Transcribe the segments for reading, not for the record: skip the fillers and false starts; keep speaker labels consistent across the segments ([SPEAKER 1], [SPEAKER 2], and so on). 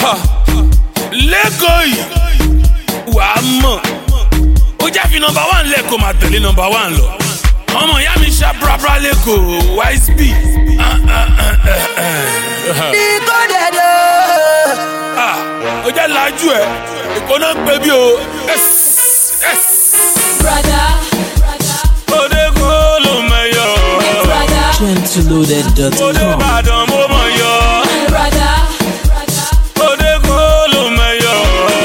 [SPEAKER 1] lẹ́kọ̀ọ́ yìí wà á mọ̀ ó jẹ́ fi number one lẹ́kọ̀ọ́ máa tẹ̀lé number one lọ ọmọ ìyá mi ṣá brabra lẹ́kọ̀ọ́ wise b.
[SPEAKER 2] Niko dedo.
[SPEAKER 1] ó jẹ́ lajú ẹ̀ èkó náà pé bí o.
[SPEAKER 3] Brother.
[SPEAKER 1] òde kó ló mẹ́yọ̀.
[SPEAKER 4] Gentleloaded.com.
[SPEAKER 1] òde Ìbàdàn mo mọ̀ yọ.
[SPEAKER 3] Brother.
[SPEAKER 1] òde kó ló mẹ́yọ̀.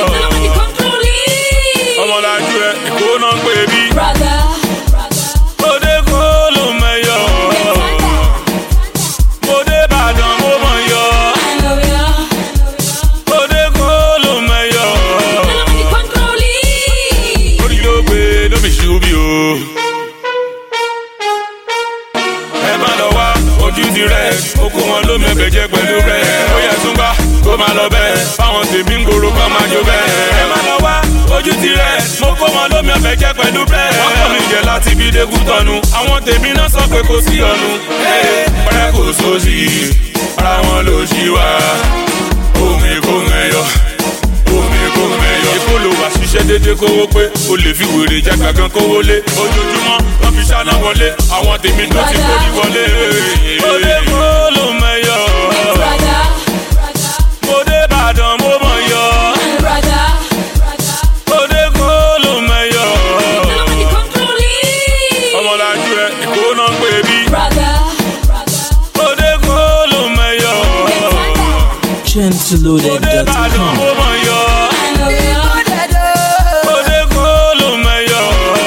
[SPEAKER 1] ọmọ lajú ẹ̀ èkó náà pé bí.
[SPEAKER 3] Brother.
[SPEAKER 1] òde kó ló mẹ́yọ̀. òde Ìbàdàn mo mọ̀ yọ. òde kó ló mẹ́yọ̀. orí ló gbé lómi ṣubí o. ẹ má lọ wá ojú ti rẹ̀ okùn wọn ló mẹ́bẹ̀ jẹ́ pẹ̀lú rẹ̀ ó yẹ túnbà kó máa lọ bẹ́ẹ̀ fáwọn tèmi ń gbòòrò kọ́ máa jó bẹ́ẹ̀. ẹ má lọ wá ojú ti rẹ̀ mo kó wọn ló mẹ́bẹ̀ jẹ́ pẹ̀lú bẹ́ẹ̀. wọ́n kọ́ mi jẹ láti bí dégún tọ́nu àwọn tèmi náà sọ pé kò sí ọ̀nù. ọ̀rẹ́ kò sósì ara wọn ló ṣì wá omi kò mẹ́yọ̀ omi kò mẹ́yọ̀. èkó ló wá ṣiṣẹ́ déédéé kówó pé o lè fi wèrè jágbá gan kówó lé ojoojúmọ́ wọ́n fi ṣáná wọlé àwọn tèmi tó ti kórì wọlé. òde kó ló mẹ́yọ̀. òde Ìbàdàn mo mọ̀ yọ. òde kó ló mẹ́yọ̀. ọmọlájú ẹ èkó náà ń pè bí. òde kó ló mẹ́yọ̀. òde Ìbàdàn mo mọ̀ yọ.
[SPEAKER 2] Niko dedo.
[SPEAKER 1] òde kó ló mẹ́yọ̀.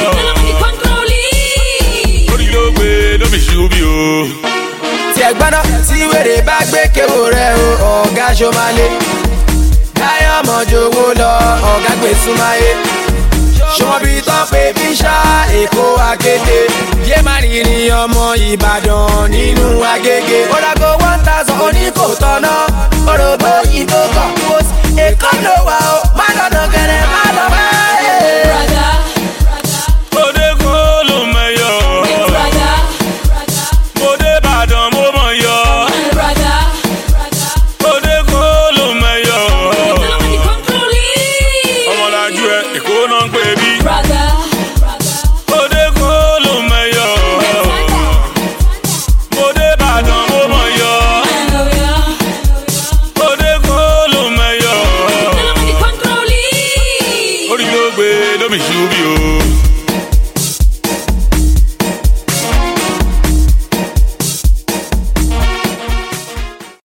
[SPEAKER 1] orí ló gbé lómi ṣubí o.
[SPEAKER 2] Tí ẹ̀gbọ́n náà tí wèrè bá gbé kéwò rẹ̀ o, ọ̀gá ṣọmalé. Dáyọ̀ mọ̀jọ owó lọ, ọ̀gá gbé súnmáyé. Ṣọmọ bíi tán pé bí ṣá Èkó Akéde. Yé má rìnrìn ọmọ Ìbàdàn nínú Agége. Ó dàgbò 1000 oníkò tọ̀nà, òrògbó ìbò kàn.